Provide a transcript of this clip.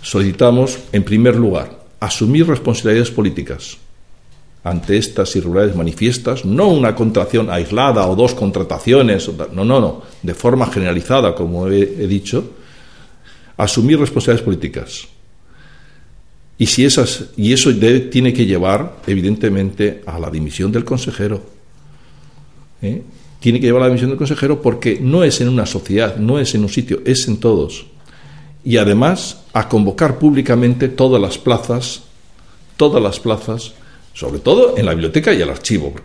solicitamos, en primer lugar, asumir responsabilidades políticas ante estas irregularidades manifiestas, no una contratación aislada o dos contrataciones, no, de forma generalizada, como he dicho, asumir responsabilidades políticas. Y eso tiene que llevar, evidentemente, a la dimisión del consejero. Tiene que llevar a la dimisión del consejero porque no es en una sociedad, no es en un sitio, es en todos. Y además, a convocar públicamente todas las plazas, sobre todo en la biblioteca y el archivo.